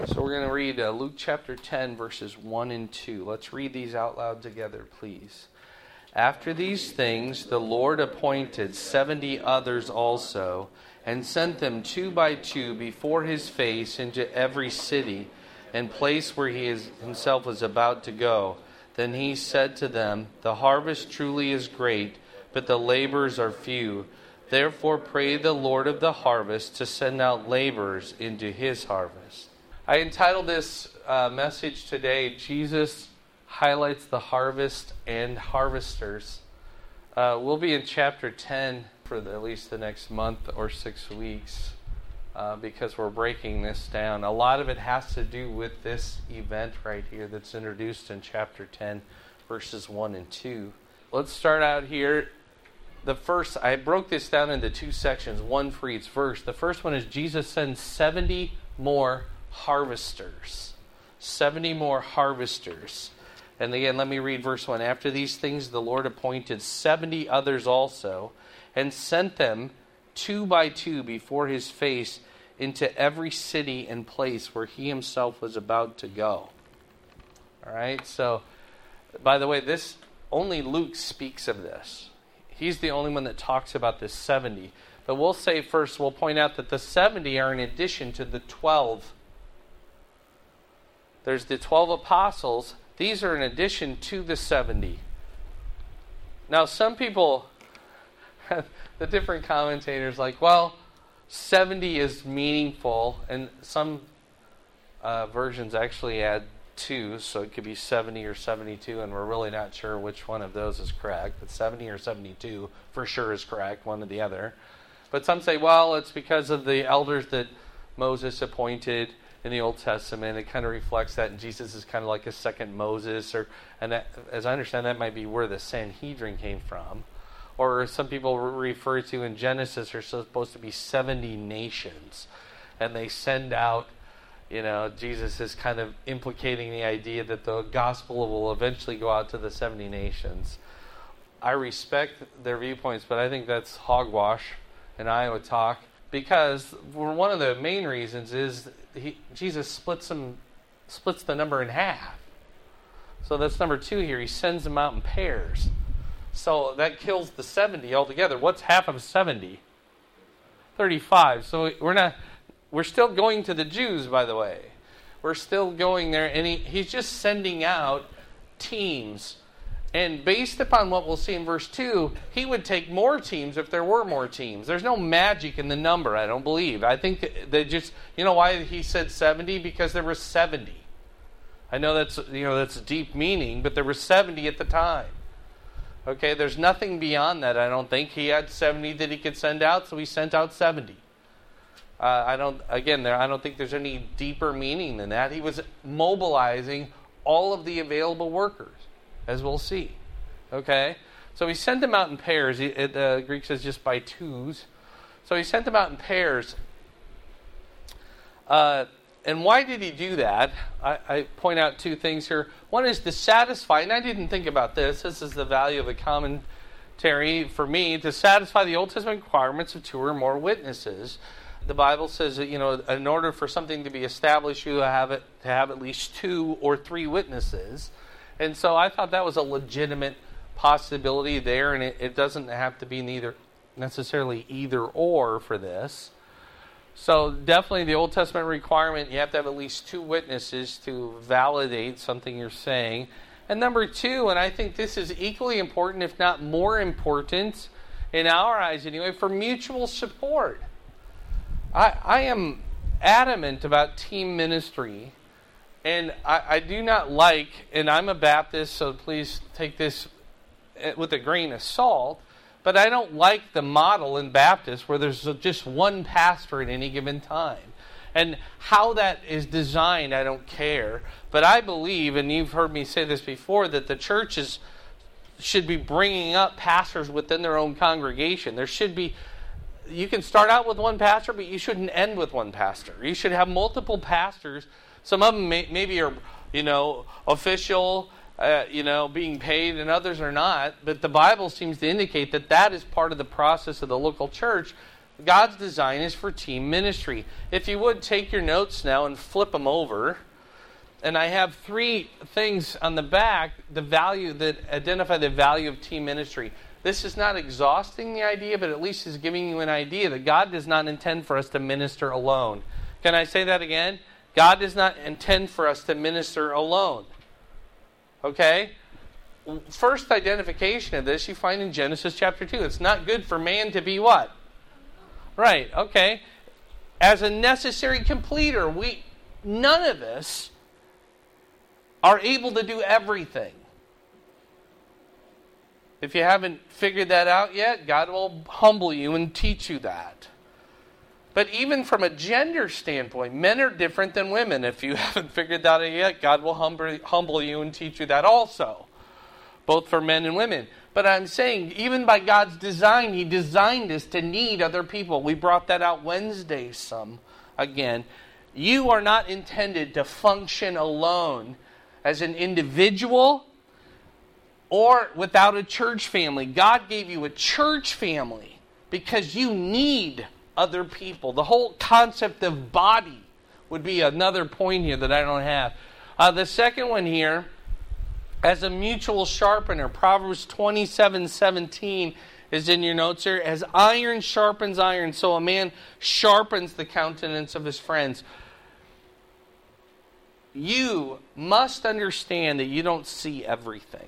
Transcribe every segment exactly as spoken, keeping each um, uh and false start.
So we're going to read uh, Luke chapter ten, verses one and two. Let's read these out loud together, please. After these things, the Lord appointed seventy others also, and sent them two by two before his face into every city and place where he is, himself was about to go. Then he said to them, "The harvest truly is great, but the laborers are few. Therefore pray the Lord of the harvest to send out laborers into his harvest." I entitled this uh, message today, Jesus Highlights the Harvest and Harvesters. Uh, we'll be in chapter ten for the, at least the next month or six weeks uh, because we're breaking this down. A lot of it has to do with this event right here that's introduced in chapter ten, verses one and two. Let's start out here. The first, I broke this down into two sections, one for each verse. The first one is Jesus sends seventy more harvesters. seventy more harvesters. And again, let me read verse one. After these things, the Lord appointed seventy others also, and sent them two by two before his face into every city and place where he himself was about to go. All right, so, by the way, this only Luke speaks of this. He's the only one that talks about this seventy. But we'll say first, we'll point out that the seventy are in addition to the twelve. There's the twelve apostles. These are in addition to the seventy. Now, some people, the different commentators, like, well, seventy is meaningful, and some uh, versions actually add two, so it could be seventy or seventy-two, and we're really not sure which one of those is correct, but seventy or seventy-two for sure is correct, one or the other. But some say, well, it's because of the elders that Moses appointed in the Old Testament. It kind of reflects that, and Jesus is kind of like a second Moses, or and that, as I understand, that might be where the Sanhedrin came from. Or some people refer to in Genesis are supposed to be seventy nations, and they send out, you know, Jesus is kind of implicating the idea that the gospel will eventually go out to the seventy nations. I respect their viewpoints, but I think that's hogwash in Iowa talk, because one of the main reasons is he, Jesus splits them, splits the number in half. So that's number two here. He sends them out in pairs. So that kills the seventy altogether. What's half of seventy? thirty-five. So we're not, we're still going to the Jews, by the way. We're still going there, and he, he's just sending out teams. And based upon what we'll see in verse two, he would take more teams if there were more teams. There's no magic in the number, I don't believe. I think that they just, you know why he said seventy? Because there were seventy. I know that's, you know, that's deep meaning, but there were seventy at the time. Okay, there's nothing beyond that, I don't think. He had seventy that he could send out, so he sent out seventy. Uh, I don't, again, there, I don't think there's any deeper meaning than that. He was mobilizing all of the available workers, as we'll see. Okay? So he sent them out in pairs. He, it, uh, Greek says just by twos. So he sent them out in pairs. Uh, and why did he do that? I, I point out two things here. One is to satisfy, and I didn't think about this. This is the value of a commentary for me, to satisfy the Old Testament requirements of two or more witnesses. The Bible says that, you know, in order for something to be established, you have it to have at least two or three witnesses. And so I thought that was a legitimate possibility there, and it, it doesn't have to be neither necessarily either or for this. So definitely the Old Testament requirement, you have to have at least two witnesses to validate something you're saying. And number two, and I think this is equally important, if not more important, in our eyes anyway, for mutual support. I, I am adamant about team ministry. And I, I do not like, and I'm a Baptist, so please take this with a grain of salt, but I don't like the model in Baptist where there's just one pastor at any given time. And how that is designed, I don't care. But I believe, and you've heard me say this before, that the churches should be bringing up pastors within their own congregation. There should be, you can start out with one pastor, but you shouldn't end with one pastor. You should have multiple pastors. Some of them may, maybe are, you know, official, uh, you know, being paid, and others are not. But the Bible seems to indicate that that is part of the process of the local church. God's design is for team ministry. If you would, take your notes now and flip them over. And I have three things on the back, the value that identify the value of team ministry. This is not exhausting the idea, but at least is giving you an idea that God does not intend for us to minister alone. Can I say that again? God does not intend for us to minister alone. Okay? First identification of this you find in Genesis chapter two. It's not good for man to be what? Right, okay. As a necessary completer, we none of us are able to do everything. If you haven't figured that out yet, God will humble you and teach you that. But even from a gender standpoint, men are different than women. If you haven't figured that out yet, God will humble, humble you and teach you that also. Both for men and women. But I'm saying, even by God's design, He designed us to need other people. We brought that out Wednesday some again. You are not intended to function alone as an individual or without a church family. God gave you a church family because you need other people. The whole concept of body would be another point here that I don't have. Uh, the second one here, as a mutual sharpener, Proverbs twenty-seven seventeen is in your notes here. As iron sharpens iron, so a man sharpens the countenance of his friends. You must understand that you don't see everything.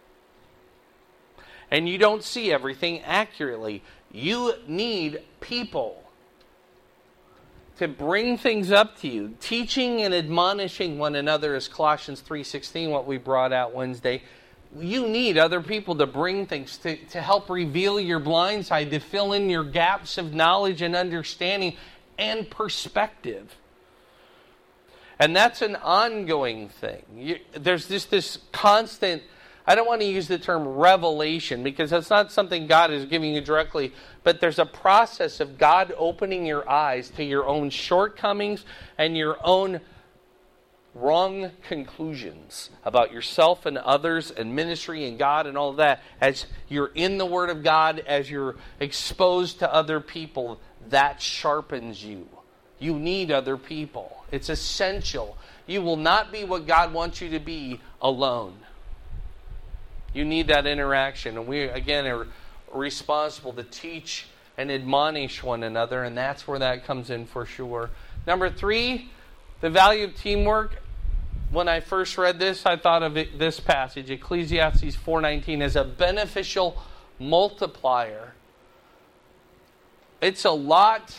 And you don't see everything accurately. You need people to bring things up to you. Teaching and admonishing one another is Colossians three sixteen, what we brought out Wednesday. You need other people to bring things, to, to help reveal your blind side, to fill in your gaps of knowledge and understanding and perspective. And that's an ongoing thing. You, there's just this constant, I don't want to use the term revelation because that's not something God is giving you directly, but there's a process of God opening your eyes to your own shortcomings and your own wrong conclusions about yourself and others and ministry and God and all of that. As you're in the Word of God, as you're exposed to other people, that sharpens you. You need other people. It's essential. You will not be what God wants you to be alone. You need that interaction. And we, again, are responsible to teach and admonish one another, and that's where that comes in for sure. Number three, the value of teamwork. When I first read this, I thought of it, this passage, Ecclesiastes four nineteen, as a beneficial multiplier. It's a lot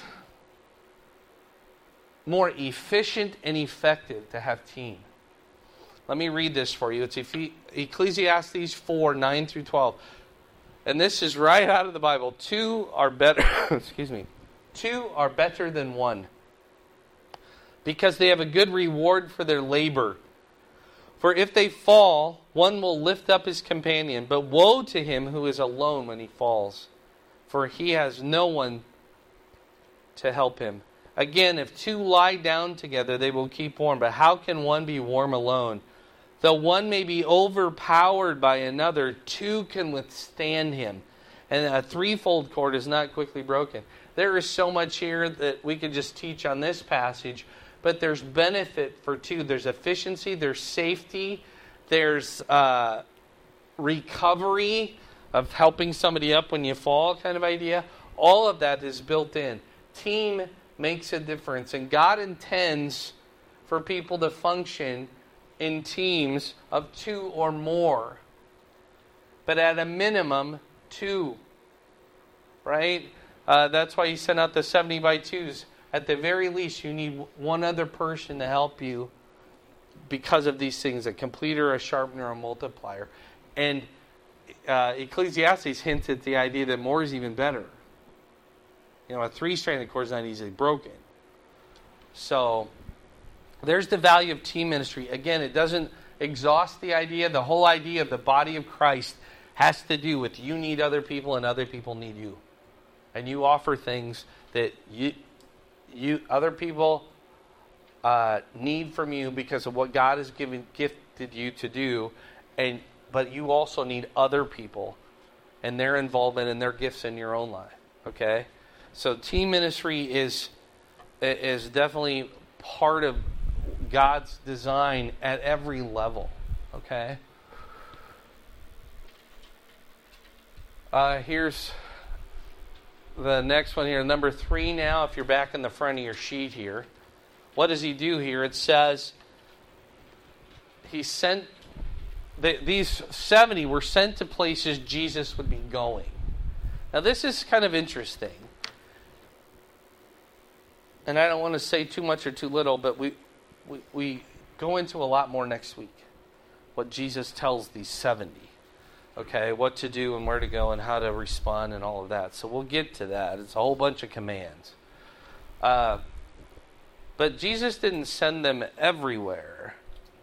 more efficient and effective to have team. Let me read this for you. It's Ecclesiastes four, nine through twelve. And this is right out of the Bible. Two are better, excuse me. Two are better than one, because they have a good reward for their labor. For if they fall, one will lift up his companion. But woe to him who is alone when he falls, for he has no one to help him. Again, if two lie down together, they will keep warm. But how can one be warm alone? Though one may be overpowered by another, two can withstand him. And a threefold cord is not quickly broken. There is so much here that we could just teach on this passage. But there's benefit for two. There's efficiency, there's safety, there's uh, recovery of helping somebody up when you fall kind of idea. All of that is built in. Team makes a difference. And God intends for people to function in teams of two or more. But at a minimum, two. Right? Uh, that's why He sent out the seventy by twos. At the very least, you need one other person to help you because of these things, a completer, a sharpener, a multiplier. And uh, Ecclesiastes hints at the idea that more is even better. You know, a three-stranded cord is not easily broken. So, there's the value of team ministry. Again, it doesn't exhaust the idea. The whole idea of the body of Christ has to do with you need other people and other people need you. And you offer things that you... You other people uh, need from you because of what God has given gifted you to do, and but you also need other people and their involvement and their gifts in your own life. Okay, So team ministry is is definitely part of God's design at every level. Okay? Uh, here's the next one here. Number three now, if you're back in the front of your sheet here. What does he do here? It says he sent, the, these seventy were sent to places Jesus would be going. Now this is kind of interesting. And I don't want to say too much or too little, but we, we, we go into a lot more next week. What Jesus tells these seventy. Okay, what to do and where to go and how to respond and all of that. So we'll get to that. It's a whole bunch of commands. Uh, but Jesus didn't send them everywhere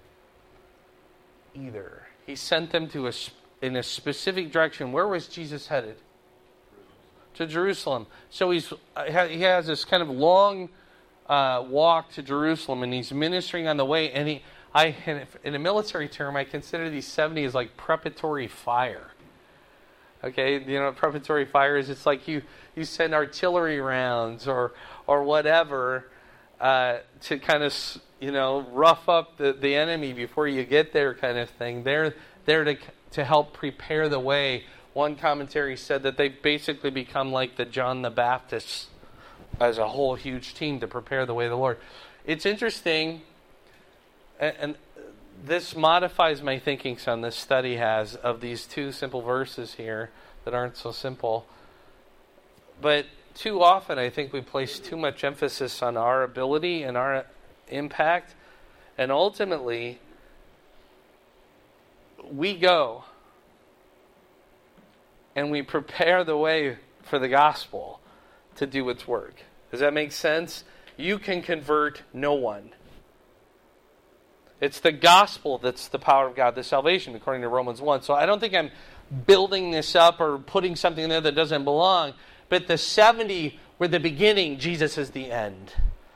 either. He sent them to a, in a specific direction. Where was Jesus headed? To Jerusalem. So he's he has this kind of long uh, walk to Jerusalem, and he's ministering on the way. And he, I, in a military term, I consider these seventy as like preparatory fire. Okay, you know what preparatory fire is? It's like you, you send artillery rounds or or whatever uh, to kind of, you know, rough up the, the enemy before you get there, kind of thing. They're there to to help prepare the way. One commentary said that they've basically become like the John the Baptist as a whole huge team to prepare the way of the Lord. It's interesting, and, and this modifies my thinking some, this study has, of these two simple verses here that aren't so simple. But too often I think we place too much emphasis on our ability and our impact, and ultimately we go and we prepare the way for the gospel to do its work. Does that make sense? You can convert no one. It's the gospel that's the power of God, the salvation, according to Romans one. So I don't think I'm building this up or putting something there that doesn't belong. But the seventy were the beginning, Jesus is the end.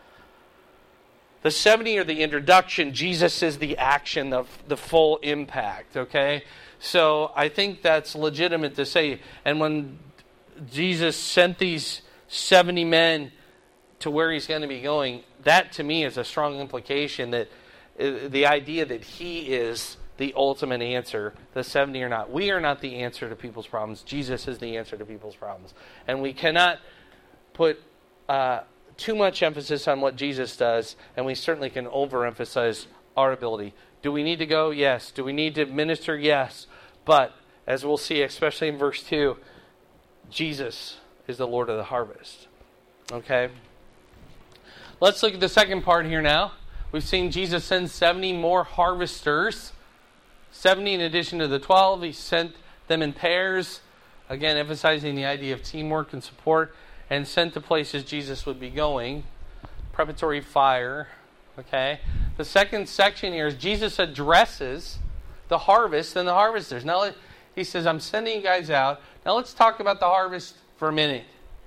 The seventy are the introduction, Jesus is the action of the full impact, okay? So I think that's legitimate to say. And when Jesus sent these seventy men to where he's going to be going, that to me is a strong implication that uh, the idea that he is the ultimate answer, the seventy are not. We are not the answer to people's problems. Jesus is the answer to people's problems. And we cannot put uh, too much emphasis on what Jesus does, and we certainly can overemphasize our ability. Do we need to go? Yes. Do we need to minister? Yes. But, as we'll see, especially in verse two, Jesus is the Lord of the harvest. Okay? Let's look at the second part here now. We've seen Jesus send seventy more harvesters. seventy in addition to the twelve. He sent them in pairs. Again, emphasizing the idea of teamwork and support. And sent to places Jesus would be going. Preparatory fire. Okay? The second section here is Jesus addresses the harvest and the harvesters. Now, he says, I'm sending you guys out. Now, let's talk about the harvest for a minute.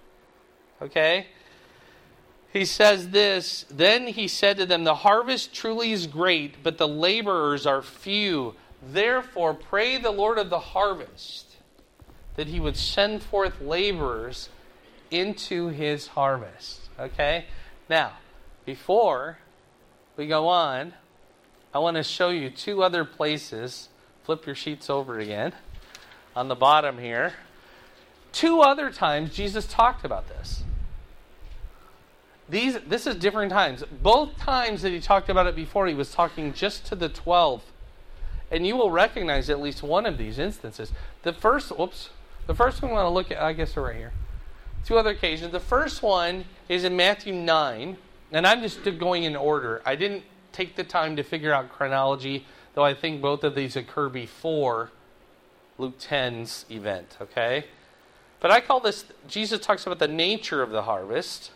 Okay? He says this, then he said to them, the harvest truly is great, but the laborers are few. Therefore, pray the Lord of the harvest that he would send forth laborers into his harvest. Okay? Now, before we go on, I want to show you two other places. Flip your sheets over again. On the bottom here. Two other times Jesus talked about this. These, this is different times. Both times that he talked about it before, he was talking just to the twelve. And you will recognize at least one of these instances. The first, whoops, the first one we want to look at, I guess they're right here. Two other occasions. The first one is in Matthew nine. And I'm just going in order. I didn't take the time to figure out chronology, though I think both of these occur before Luke ten's event, okay? But I call this, Jesus talks about the nature of the harvest.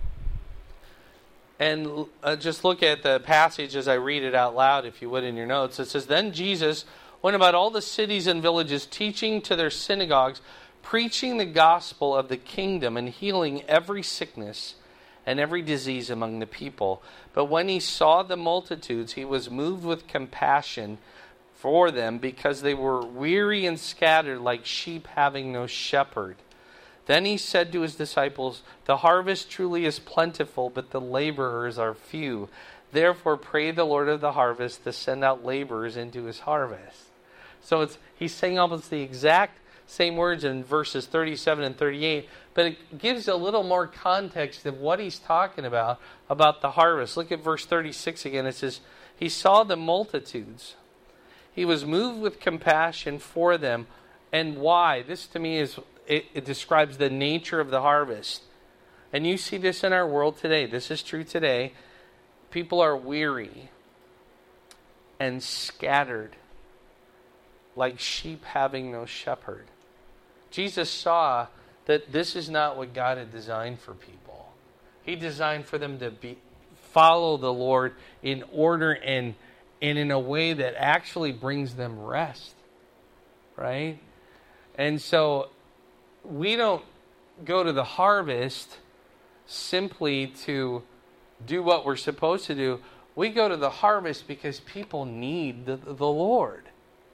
And uh, just look at the passage as I read it out loud, if you would, in your notes. It says, then Jesus went about all the cities and villages, teaching to their synagogues, preaching the gospel of the kingdom, and healing every sickness and every disease among the people. But when he saw the multitudes, he was moved with compassion for them, because they were weary and scattered like sheep having no shepherd. Then he said to his disciples, "The harvest truly is plentiful, but the laborers are few. Therefore pray the Lord of the harvest to send out laborers into his harvest." So it's he's saying almost the exact same words in verses thirty-seven and thirty-eight, but it gives a little more context of what he's talking about, about the harvest. Look at verse thirty-six again. It says, "He saw the multitudes. He was moved with compassion for them." And why? This to me is, it, it describes the nature of the harvest. And you see this in our world today. This is true today. People are weary and scattered, like sheep having no shepherd. Jesus saw that this is not what God had designed for people. He designed for them to be follow the Lord in order and, and in a way that actually brings them rest. Right? And so we don't go to the harvest simply to do what we're supposed to do. We go to the harvest because people need the, the Lord.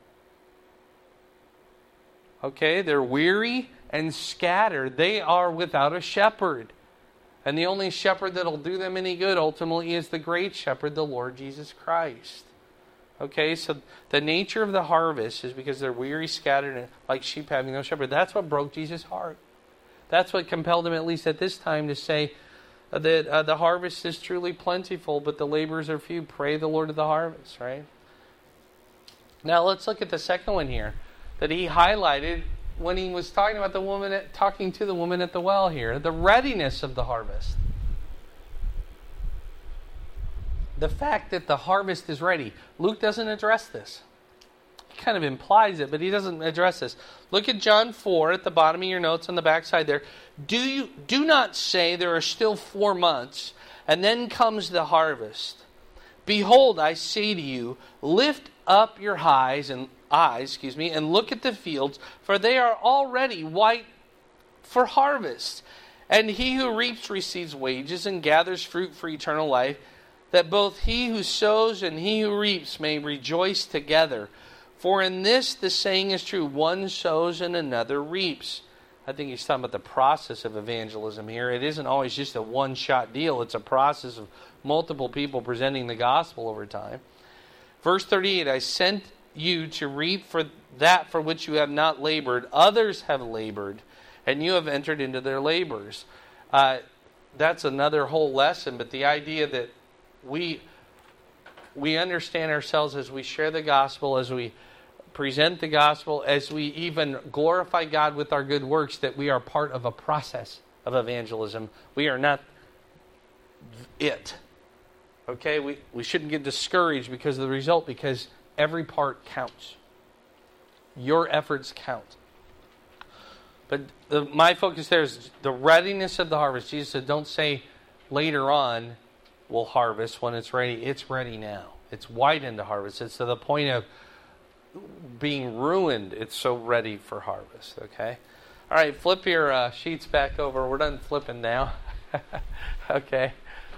Okay, they're weary and scattered. They are without a shepherd. And the only shepherd that'll do them any good ultimately is the great shepherd, the Lord Jesus Christ. Okay, so the nature of the harvest is because they're weary, scattered, and like sheep having no shepherd. That's what broke Jesus' heart. That's what compelled him, at least at this time, to say that uh, the harvest is truly plentiful, but the laborers are few. Pray the Lord of the harvest, right? Now let's look at the second one here that he highlighted when he was talking about the woman, at, talking to the woman at the well here, the readiness of the harvest. The fact that the harvest is ready. Luke doesn't address this. He kind of implies it, but he doesn't address this. Look at John four at the bottom of your notes on the back side there. Do you do not say there are still four months, and then comes the harvest. Behold, I say to you, lift up your eyes and eyes, excuse me, and look at the fields, for they are already white for harvest. And he who reaps receives wages and gathers fruit for eternal life, that both he who sows and he who reaps may rejoice together. For in this the saying is true, one sows and another reaps. I think he's talking about the process of evangelism here. It isn't always just a one-shot deal. It's a process of multiple people presenting the gospel over time. Verse thirty-eight, I sent you to reap for that for which you have not labored. Others have labored, and you have entered into their labors. Uh, that's another whole lesson, but the idea that we we understand ourselves as we share the gospel, as we present the gospel, as we even glorify God with our good works, that we are part of a process of evangelism. We are not it. Okay? We, we shouldn't get discouraged because of the result, because every part counts. Your efforts count. But the, my focus there is the readiness of the harvest. Jesus said, don't say later on we'll harvest when it's ready. It's ready now. It's white into harvest. It's to the point of being ruined. It's so ready for harvest. Okay? All right, flip your uh, sheets back over. We're done flipping now. Okay.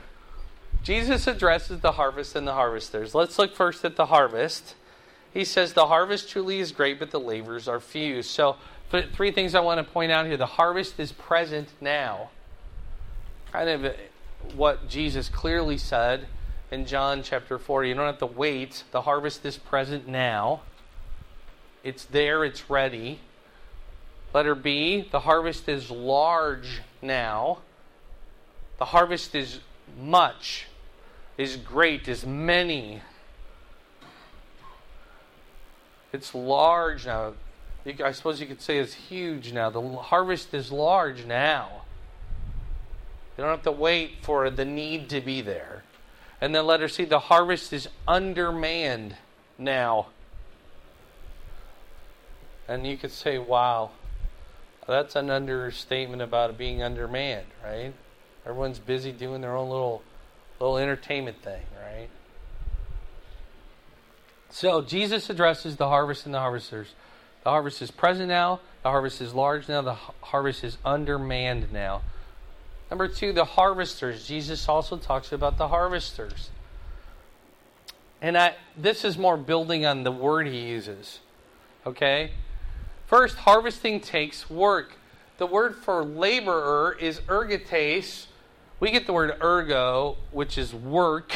Jesus addresses the harvest and the harvesters. Let's look first at the harvest. He says the harvest truly is great, but the laborers are few. So three things I want to point out here. The harvest is present now. Kind of what Jesus clearly said in John chapter four. You don't have to wait. The harvest is present now. It's there. It's ready. Letter B, the harvest is large now. The harvest is much, is great, is many. It's large now. I suppose you could say it's huge now. The harvest is large now. You don't have to wait for the need to be there. And then letter C, the harvest is undermanned now. And you could say, wow, that's an understatement about it being undermanned, right? Everyone's busy doing their own little little entertainment thing, right? So Jesus addresses the harvest and the harvesters. The harvest is present now. The harvest is large now. The harvest is undermanned now. Number two, the harvesters. Jesus also talks about the harvesters. And I, this is more building on the word he uses. Okay? First, harvesting takes work. the word for laborer is ergotes. We get the word ergo, which is work,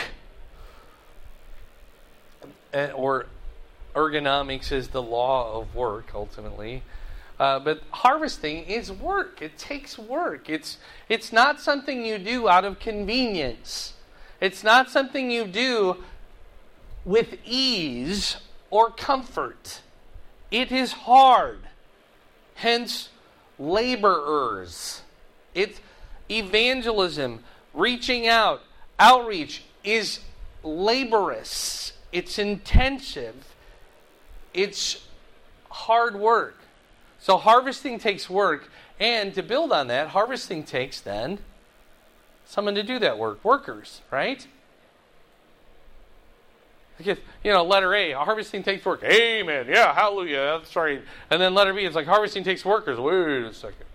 or ergonomics is the law of work, ultimately. Uh, but harvesting is work. It takes work. It's it's not something you do out of convenience. It's not something you do with ease or comfort. It is hard. Hence, laborers. It's evangelism, reaching out, outreach is laborious. It's intensive. It's hard work. So harvesting takes work. And to build on that, harvesting takes then someone to do that work. Workers, right? Because, you know, letter A, harvesting takes work. Amen. Yeah, hallelujah. That's right. And then letter B, it's like harvesting takes workers. Wait a second.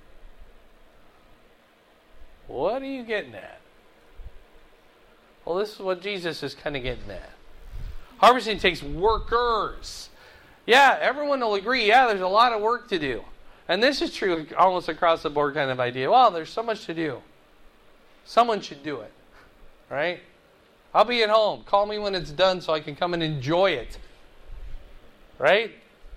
What are you getting at? Well, this is what Jesus is kind of getting at. Harvesting takes workers. Yeah, everyone will agree, yeah, there's a lot of work to do. And this is true almost across the board kind of idea. Well, there's so much to do. Someone should do it. Right? I'll be at home. Call me when it's done so I can come and enjoy it. Right?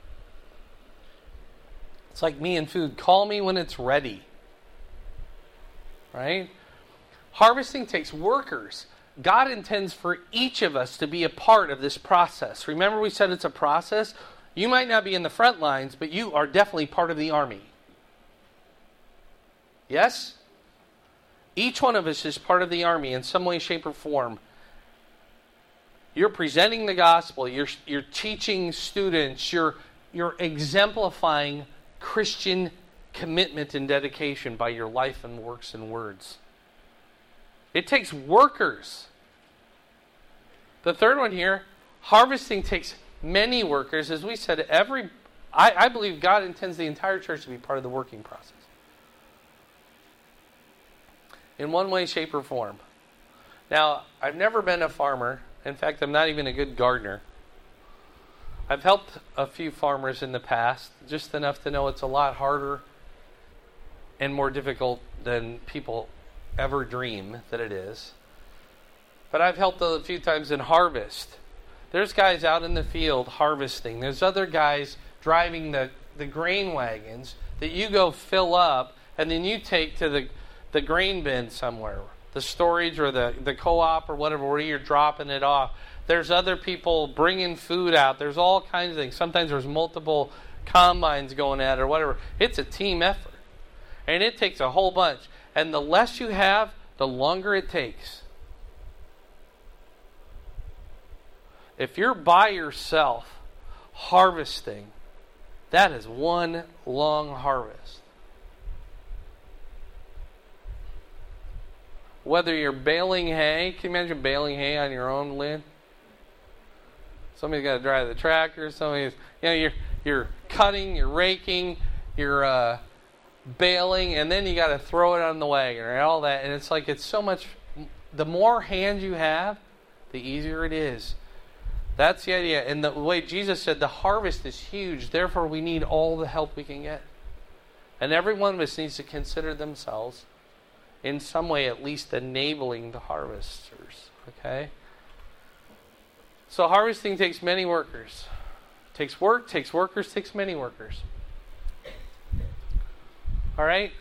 It's like me and food. Call me when it's ready. Right? Harvesting takes workers. God intends for each of us to be a part of this process. Remember we said it's a process? You might not be in the front lines, but you are definitely part of the army. Yes? Each one of us is part of the army in some way, shape, or form. You're presenting the gospel. You're, you're teaching students. You're, you're exemplifying Christian commitment and dedication by your life and works and words. It takes workers. The third one here, harvesting takes many workers. As we said, every I, I believe God intends the entire church to be part of the working process. In one way, shape, or form. Now, I've never been a farmer. In fact, I'm not even a good gardener. I've helped a few farmers in the past, just enough to know it's a lot harder and more difficult than people ever dream that it is. But I've helped a few times in harvest. There's guys out in the field harvesting. There's other guys driving the, the grain wagons that you go fill up and then you take to the, the grain bin somewhere. The storage or the, the co-op or whatever, where you're dropping it off. There's other people bringing food out. There's all kinds of things. Sometimes there's multiple combines going at it or whatever. It's a team effort. And it takes a whole bunch. And the less you have, the longer it takes. If you're by yourself harvesting, that is one long harvest. Whether you're baling hay, can you imagine baling hay on your own, Lynn? Somebody's got to drive the tractor. Somebody's, you know, you're you're cutting, you're raking, you're uh, baling, and then you got to throw it on the wagon and all that. And it's like it's so much. The more hands you have, the easier it is. That's the idea. And the way Jesus said, the harvest is huge. Therefore, we need all the help we can get. And every one of us needs to consider themselves in some way at least enabling the harvesters. Okay? So harvesting takes many workers. Takes work, takes workers, takes many workers. Alright?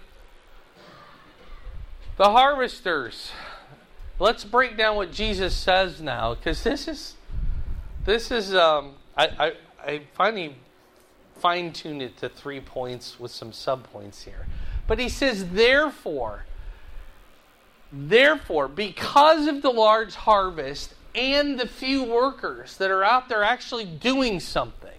The harvesters. Let's break down what Jesus says now, because this is this is um I, I, I finally fine-tuned it to three points with some sub-points here. But he says, therefore, Therefore, because of the large harvest and the few workers that are out there actually doing something,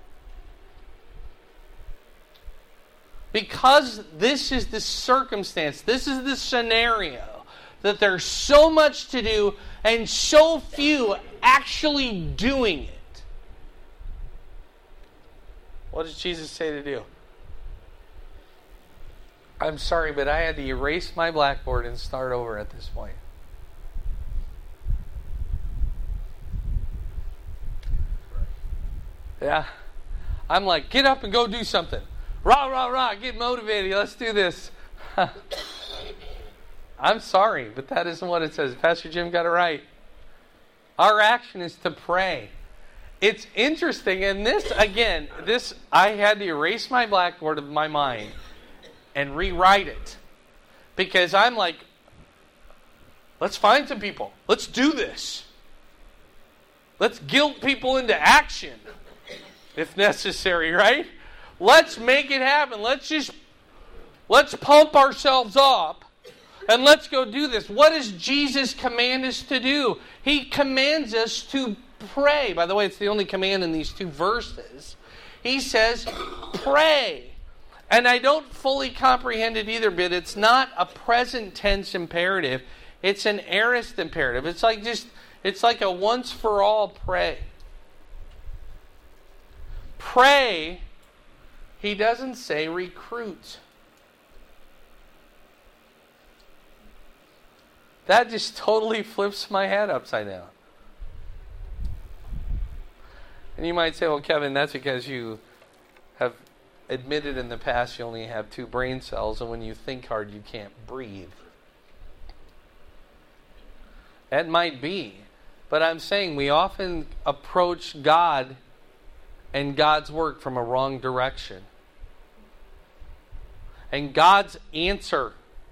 because this is the circumstance, this is the scenario, that there's so much to do and so few actually doing it, what does Jesus say to do? I'm sorry, but I had to erase my blackboard and start over at this point. Yeah. I'm like, get up and go do something. Rah, rah, rah, get motivated. Let's do this. I'm sorry, but that isn't what it says. Pastor Jim got it right. Our action is to pray. It's interesting, and this, again, this I had to erase my blackboard of my mind and rewrite it. Because I'm like, let's find some people. Let's do this. Let's guilt people into action, if necessary, right? Let's make it happen. Let's just, let's pump ourselves up. And let's go do this. What does Jesus command us to do? He commands us to pray. By the way, it's the only command in these two verses. He says, pray. And I don't fully comprehend it either, but it's not a present tense imperative. It's an aorist imperative. It's like just, it's like a once for all pray. Pray, he doesn't say recruit. That just totally flips my head upside down. And you might say, well, Kevin, that's because you have admitted in the past you only have two brain cells, and when you think hard, you can't breathe. That might be. But I'm saying we often approach God and God's work from a wrong direction. And God's answer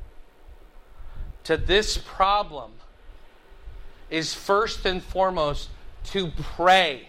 to this problem is first and foremost to pray.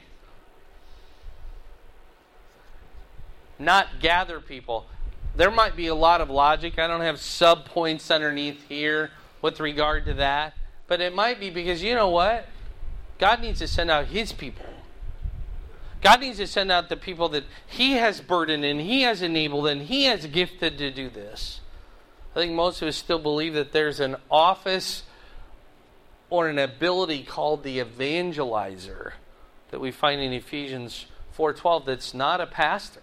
Not gather people. There might be a lot of logic. I don't have sub-points underneath here with regard to that. But it might be because, you know what? God needs to send out His people. God needs to send out the people that He has burdened and He has enabled and He has gifted to do this. I think most of us still believe that there's an office or an ability called the evangelizer that we find in Ephesians four twelve that's not a pastor.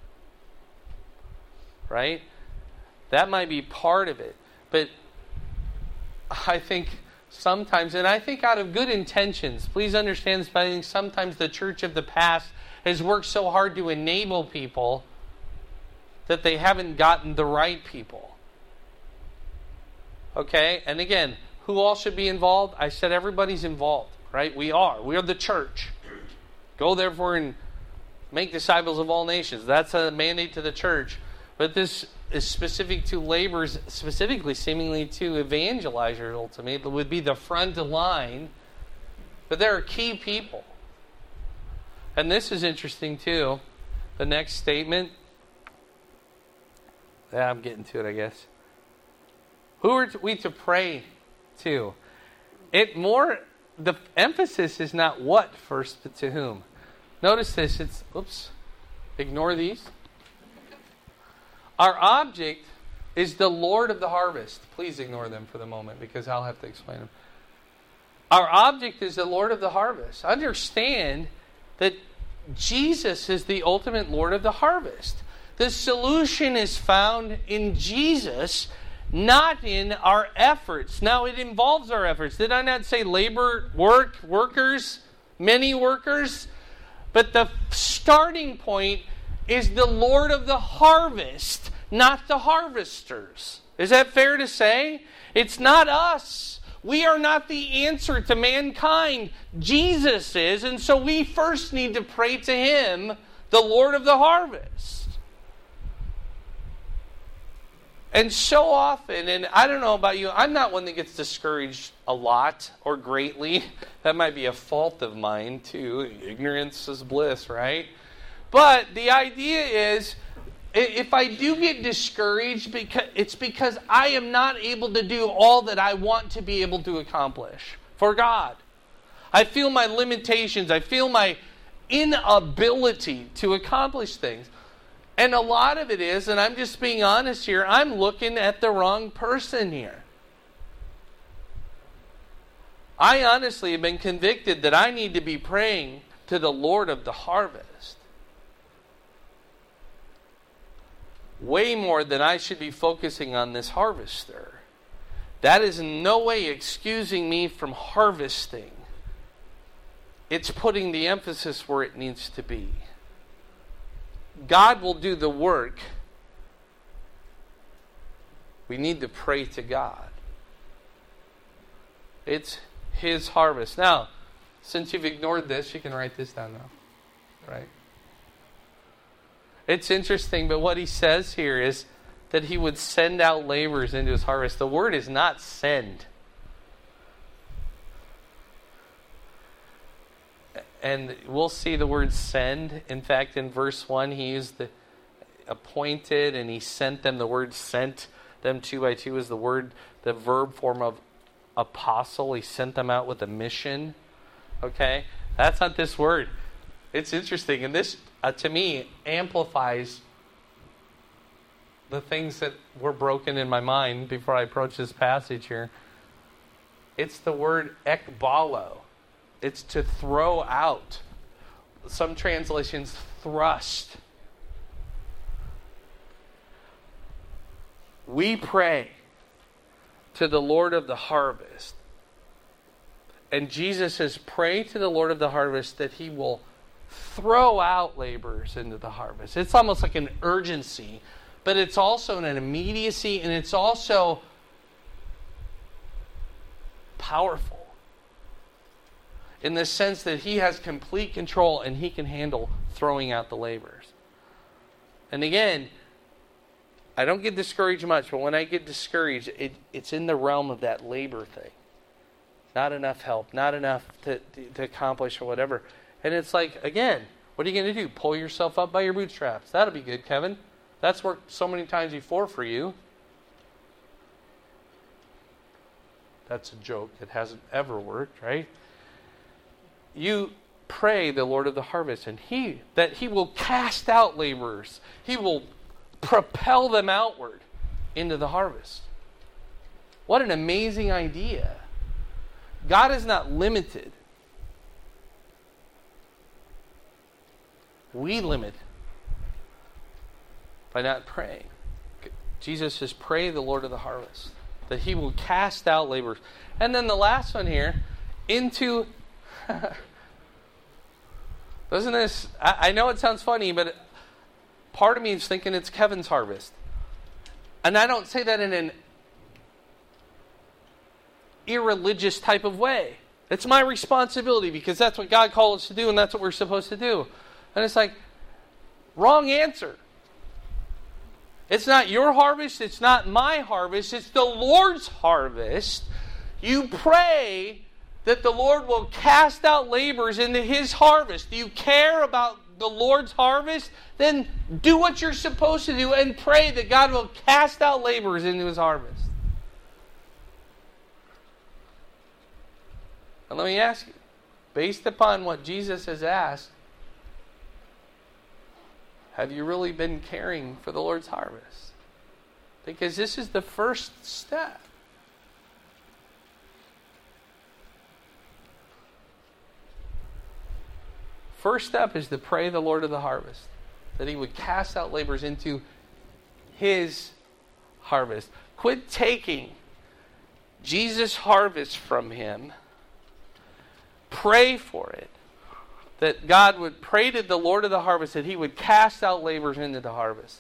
Right? That might be part of it. But I think sometimes, and I think out of good intentions, please understand this, but I think sometimes the church of the past has worked so hard to enable people that they haven't gotten the right people. Okay? And again, who all should be involved? I said everybody's involved, right? We are. We are the church. Go therefore and make disciples of all nations. That's a mandate to the church. But this is specific to laborers, specifically seemingly to evangelizers ultimately. It would be the front line. But there are key people. And this is interesting too. The next statement. Yeah, I'm getting to it, I guess. Who are we to pray to? It more, the emphasis is not what first, but to whom. Notice this. It's, oops, ignore these. Our object is the Lord of the harvest. Please ignore them for the moment because I'll have to explain them. Our object is the Lord of the harvest. Understand that Jesus is the ultimate Lord of the harvest. The solution is found in Jesus, not in our efforts. Now, it involves our efforts. Did I not say labor, work, workers, many workers? But the starting point is the Lord of the harvest, not the harvesters. Is that fair to say? It's not us. We are not the answer to mankind. Jesus is, and so we first need to pray to Him, the Lord of the harvest. And so often, and I don't know about you, I'm not one that gets discouraged a lot or greatly. That might be a fault of mine too. Ignorance is bliss, right? But the idea is, if I do get discouraged, because it's because I am not able to do all that I want to be able to accomplish for God. I feel my limitations. I feel my inability to accomplish things. And a lot of it is, and I'm just being honest here, I'm looking at the wrong person here. I honestly have been convicted that I need to be praying to the Lord of the harvest. Way more than I should be focusing on this harvester. That is in no way excusing me from harvesting. It's putting the emphasis where it needs to be. God will do the work We need to pray to God. It's His harvest. Now, since you've ignored this, you can write this down now. Right? It's interesting, but what he says here is that he would send out laborers into his harvest. The word is not send. And we'll see the word send. In fact, in verse one, he used the appointed and he sent them. The word sent them two by two is the word, the verb form of apostle. He sent them out with a mission. Okay? That's not this word. It's interesting. And this, uh, to me, amplifies the things that were broken in my mind before I approach this passage here. It's the word ekbalo. It's to throw out. Some translations, thrust. We pray to the Lord of the harvest. And Jesus says, pray to the Lord of the harvest that He will throw out laborers into the harvest. It's almost like an urgency, but it's also an immediacy, and it's also powerful in the sense that He has complete control and He can handle throwing out the laborers. And again, I don't get discouraged much, but when I get discouraged, it, it's in the realm of that labor thing. Not enough help, not enough to, to accomplish or whatever. And it's like, again, what are you going to do? Pull yourself up by your bootstraps. That'll be good, Kevin. That's worked so many times before for you. That's a joke. It hasn't ever worked, right? You pray the Lord of the harvest, and He, that He will cast out laborers. He will propel them outward into the harvest. What an amazing idea. God is not limited. We limit by not praying. Jesus says, pray the Lord of the harvest, that He will cast out laborers. And then the last one here, into... Doesn't this... I, I know it sounds funny, but part of me is thinking it's Kevin's harvest. And I don't say that in an irreligious type of way. It's my responsibility because that's what God called us to do and that's what we're supposed to do. And it's like, wrong answer. It's not your harvest. It's not my harvest. It's the Lord's harvest. You pray that the Lord will cast out laborers into His harvest. Do you care about the Lord's harvest? Then do what you're supposed to do and pray that God will cast out laborers into His harvest. And let me ask you, based upon what Jesus has asked, have you really been caring for the Lord's harvest? Because this is the first step. First step is to pray the Lord of the harvest, that He would cast out laborers into His harvest. Quit taking Jesus' harvest from Him. Pray for it. That God would pray to the Lord of the harvest that He would cast out laborers into the harvest.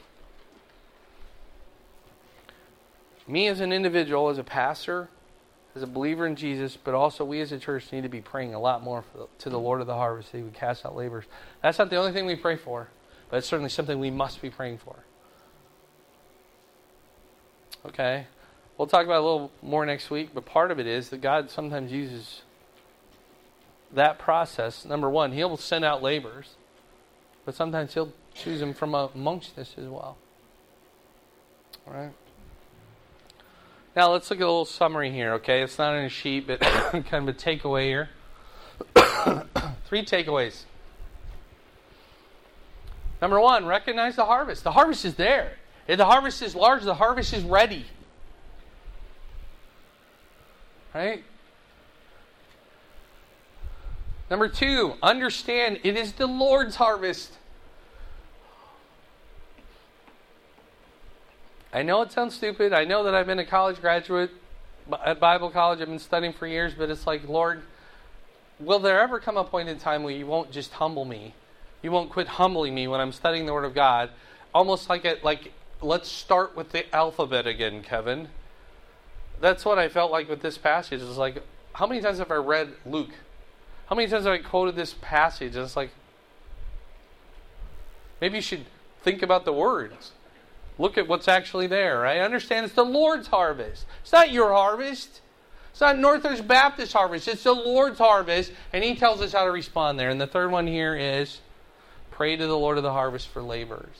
Me as an individual, as a pastor, as a believer in Jesus, but also we as a church need to be praying a lot more for the, to the Lord of the harvest that He would cast out laborers. That's not the only thing we pray for, but it's certainly something we must be praying for. Okay? We'll talk about it a little more next week, but part of it is that God sometimes uses that process. Number one, He'll send out laborers, but sometimes He'll choose them from amongst us as well. All right? Now let's look at a little summary here, okay? It's not on a sheet, but kind of a takeaway here. Three takeaways. Number one, recognize the harvest. The harvest is there. If the harvest is large, the harvest is ready. Right? Number two, understand it is the Lord's harvest. I know it sounds stupid. I know that I've been a college graduate at Bible college. I've been studying for years, but it's like, Lord, will there ever come a point in time where you won't just humble me? You won't quit humbling me when I'm studying the Word of God. Almost like a, like let's start with the alphabet again, Kevin. That's what I felt like with this passage. It's like, how many times have I read Luke? How many times have I quoted this passage? And it's like, maybe you should think about the words. Look at what's actually there. I understand it's the Lord's harvest. It's not your harvest. It's not Northridge Baptist harvest. It's the Lord's harvest, and He tells us how to respond there. And the third one here is, pray to the Lord of the harvest for laborers.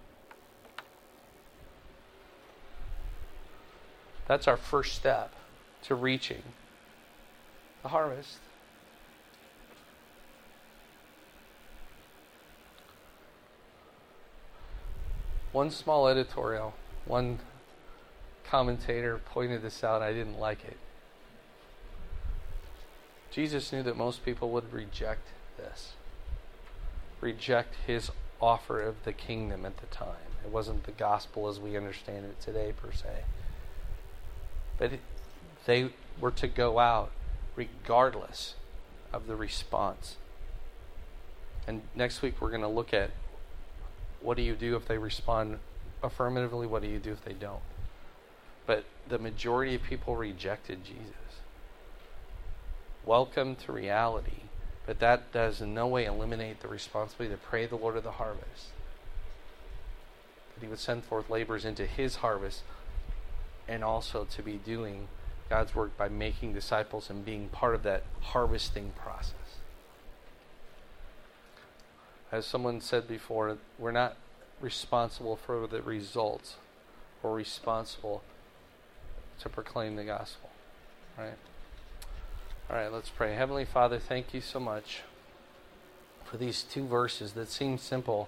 That's our first step to reaching the harvest. One small editorial, one commentator pointed this out. I didn't like it. Jesus knew that most people would reject this. Reject His offer of the kingdom at the time. It wasn't the gospel as we understand it today, per se. But they were to go out regardless of the response. And next week we're going to look at, what do you do if they respond affirmatively? What do you do if they don't? But the majority of people rejected Jesus. Welcome to reality. But that does in no way eliminate the responsibility to pray the Lord of the harvest, that He would send forth laborers into His harvest, and also to be doing God's work by making disciples and being part of that harvesting process. As someone said before, we're not responsible for the results. We're responsible to proclaim the gospel. Right? All right, let's pray. Heavenly Father, thank You so much for these two verses that seem simple,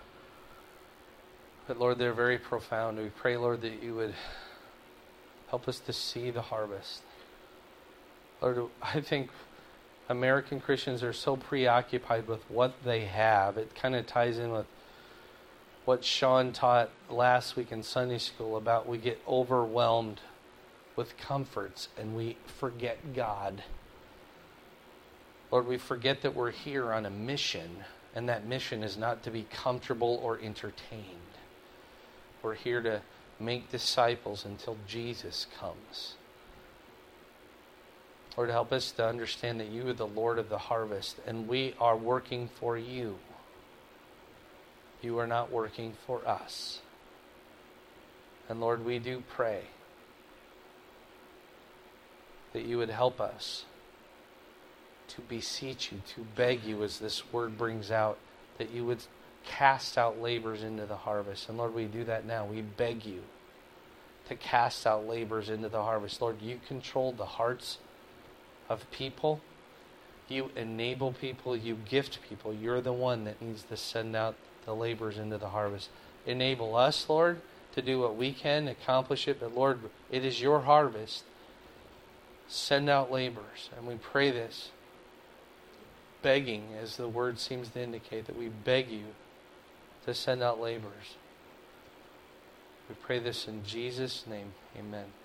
but Lord, they're very profound. We pray, Lord, that You would help us to see the harvest. Lord, I think American Christians are so preoccupied with what they have. It kind of ties in with what Sean taught last week in Sunday school about we get overwhelmed with comforts and we forget God. Lord, we forget that we're here on a mission, and that mission is not to be comfortable or entertained. We're here to make disciples until Jesus comes. Lord, help us to understand that You are the Lord of the harvest, and we are working for You. You are not working for us. And Lord, we do pray that You would help us to beseech You, to beg You, as this word brings out, that You would cast out laborers into the harvest. And Lord, we do that now. We beg You to cast out laborers into the harvest. Lord, You control the hearts of people. You enable people. You gift people. You're the one that needs to send out the laborers into the harvest. Enable us, Lord, to do what we can, accomplish it. But Lord, it is Your harvest. Send out laborers. And we pray this, begging, as the word seems to indicate, that we beg You to send out laborers. We pray this in Jesus' name. Amen.